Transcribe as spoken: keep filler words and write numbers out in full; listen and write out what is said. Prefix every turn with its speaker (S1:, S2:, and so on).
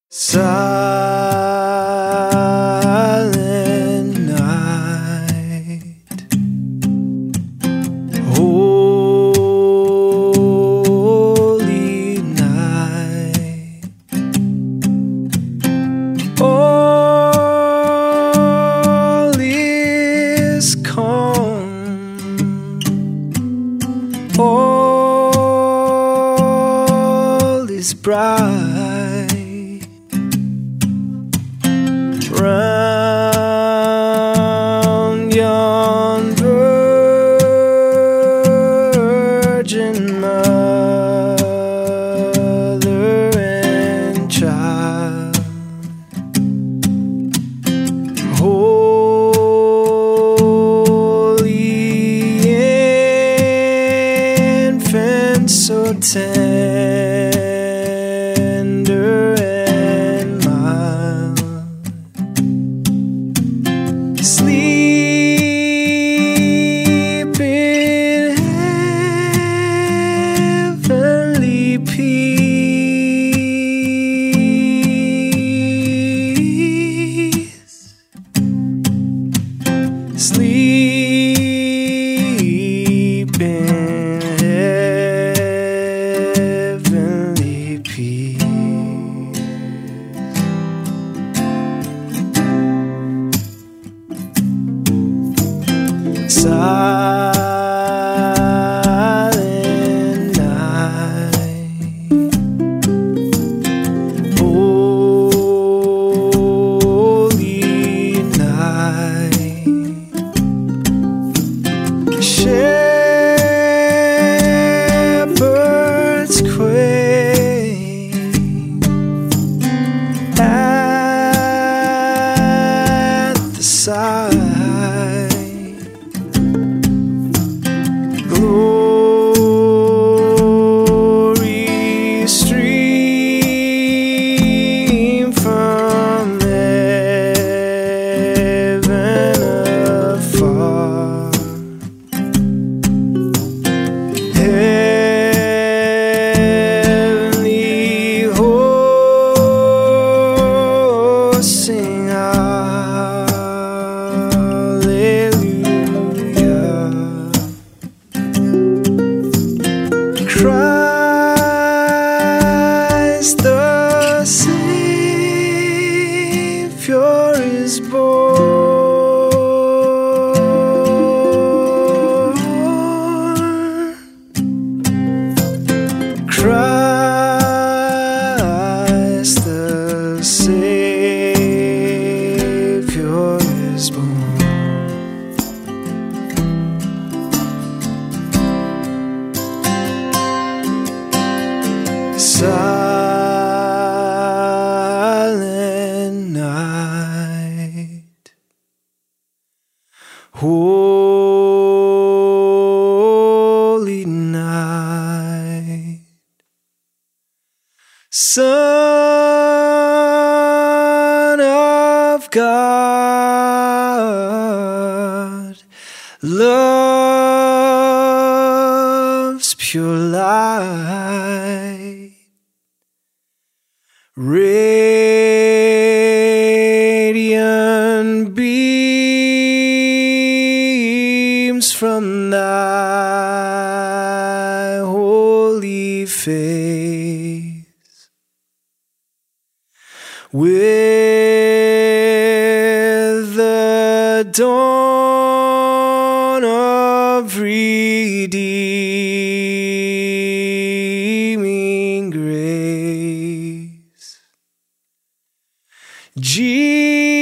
S1: Silent night, holy night, all is calm, all is bright. Round yon virgin mother and child, holy infant, so tender and mild. Sleep in heavenly peace. Sleep in heavenly peace. Silent night, holy night, shepherds quake at the sight. Glory stream from heaven afar. Heavenly hosts sing hallelujah. Christ the Savior is born. Christ the Savior is born. Silent night, holy night, Son of God, love's pure light, radiant beams from thy holy face. With the dawn of redeeming grace, Jesus